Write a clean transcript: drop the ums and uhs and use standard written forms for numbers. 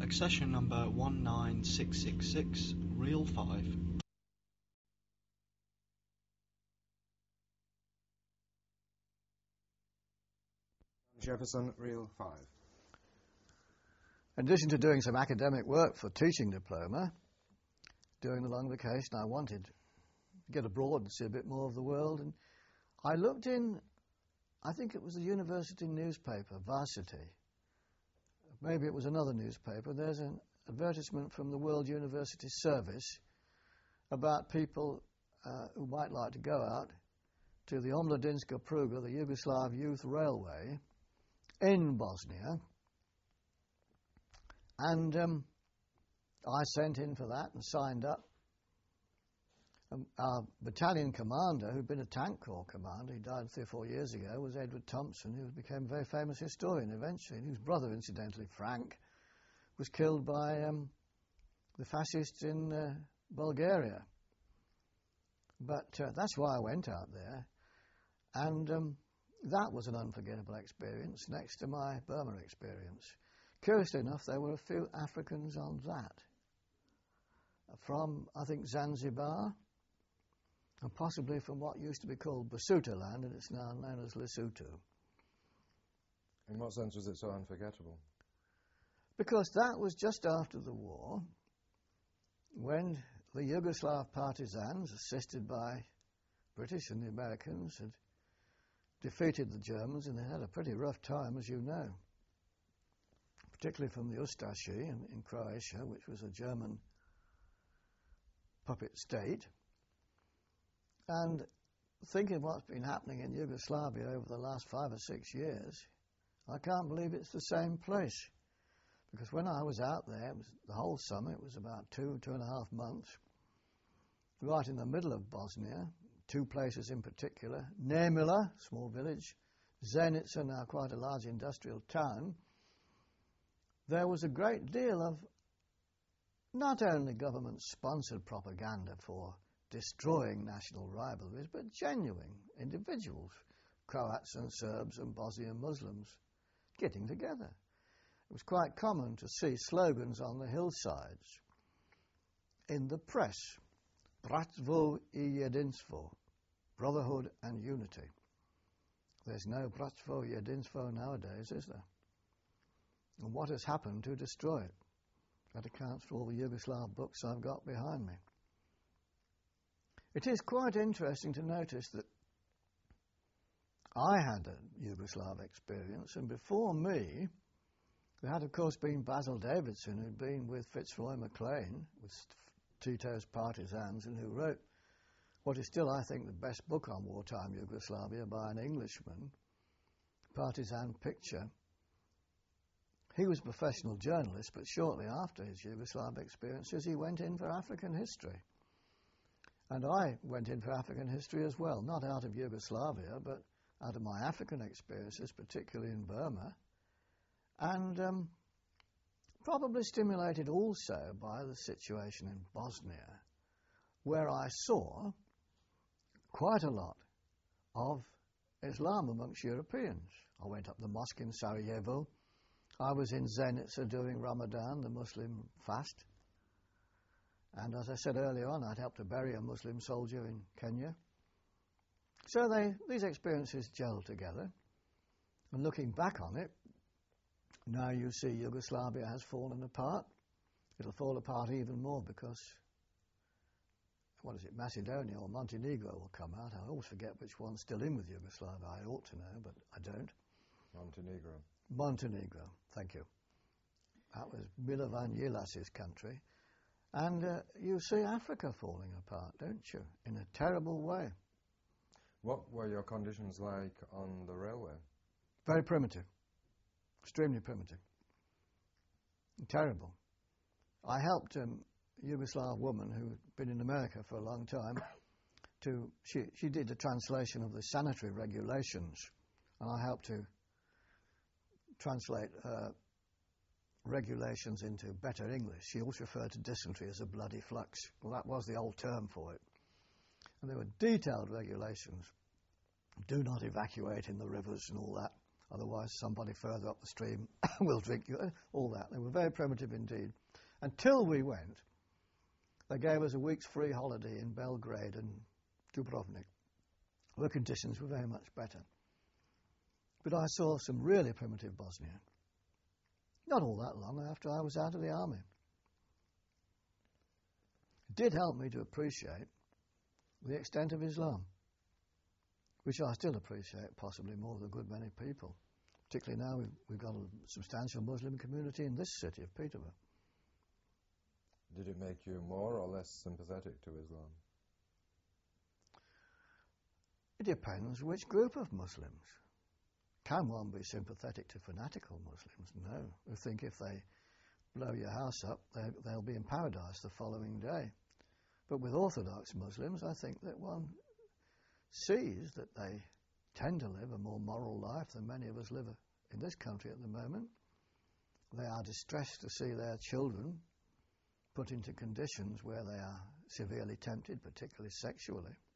Accession number 19666, reel 5. Jefferson, reel 5. In addition to doing some academic work for teaching diploma, during the long vacation I wanted to get abroad and see a bit more of the world, and I looked in, I think it was the university newspaper, Varsity. Maybe it was another newspaper. There's an advertisement from the World University Service about people who might like to go out to the Omladinska Pruga, the Yugoslav Youth Railway, in Bosnia. And I sent in for that and signed up. Our battalion commander, who'd been a tank corps commander, he died 3 or 4 years ago, was Edward Thompson, who became a very famous historian eventually, and whose brother, incidentally, Frank, was killed by the fascists in Bulgaria. But that's why I went out there, and that was an unforgettable experience next to my Burma experience. Curiously enough, there were a few Africans on that, from, I think, Zanzibar, and possibly from what used to be called Basuto land, and it's now known as Lesotho. In what sense was it so unforgettable? Because that was just after the war, when the Yugoslav partisans, assisted by British and the Americans, had defeated the Germans, and they had a pretty rough time, as you know, particularly from the Ustashi in Croatia, which was a German puppet state. And thinking what's been happening in Yugoslavia over the last 5 or 6 years, I can't believe it's the same place. Because when I was out there, it was the whole summer, it was about 2.5 months, right in the middle of Bosnia, 2 places in particular, Nemila, small village, Zenica, now quite a large industrial town. There was a great deal of not only government-sponsored propaganda for destroying national rivalries, but genuine individuals, Croats and Serbs and Bosnian Muslims, getting together. It was quite common to see slogans on the hillsides in the press, Bratstvo I Jedinstvo, brotherhood and unity. There's no Bratstvo I Jedinstvo nowadays, is there? And what has happened to destroy it? That accounts for all the Yugoslav books I've got behind me. It is quite interesting to notice that I had a Yugoslav experience, and before me, there had, of course, been Basil Davidson, who'd been with Fitzroy MacLean, with Tito's partisans, and who wrote what is still, I think, the best book on wartime Yugoslavia by an Englishman, Partisan Picture. He was a professional journalist, but shortly after his Yugoslav experiences, he went in for African history. And I went in for African history as well, not out of Yugoslavia, but out of my African experiences, particularly in Burma, and probably stimulated also by the situation in Bosnia, where I saw quite a lot of Islam amongst Europeans. I went up the mosque in Sarajevo. I was in Zenica during Ramadan, the Muslim fast. And as I said earlier on, I'd helped to bury a Muslim soldier in Kenya. So these experiences gel together. And looking back on it, now you see Yugoslavia has fallen apart. It'll fall apart even more because, Macedonia or Montenegro will come out. I always forget which one's still in with Yugoslavia. I ought to know, but I don't. Montenegro, thank you. That was Milovan Ilas's country. And you see Africa falling apart, don't you, in a terrible way. What were your conditions like on the railway? Very primitive, extremely primitive, terrible. I helped a Yugoslav woman who had been in America for a long time. She did a translation of the sanitary regulations, and I helped to translate regulations into better English. She always referred to dysentery as a bloody flux. Well, that was the old term for it. And there were detailed regulations. Do not evacuate in the rivers and all that. otherwise somebody further up the stream will drink you, all that. They were very primitive indeed. Until we went, they gave us a week's free holiday in Belgrade and Dubrovnik, where conditions were very much better. But I saw some really primitive Bosnia, not all that long after I was out of the army. It did help me to appreciate the extent of Islam, which I still appreciate possibly more than a good many people. Particularly now we've got a substantial Muslim community in this city of Peterborough. Did it make you more or less sympathetic to Islam? It depends which group of Muslims. Can one be sympathetic to fanatical Muslims? No. Who think if they blow your house up, they'll be in paradise the following day. But with Orthodox Muslims, I think that one sees that they tend to live a more moral life than many of us live in this country at the moment. They are distressed to see their children put into conditions where they are severely tempted, particularly sexually.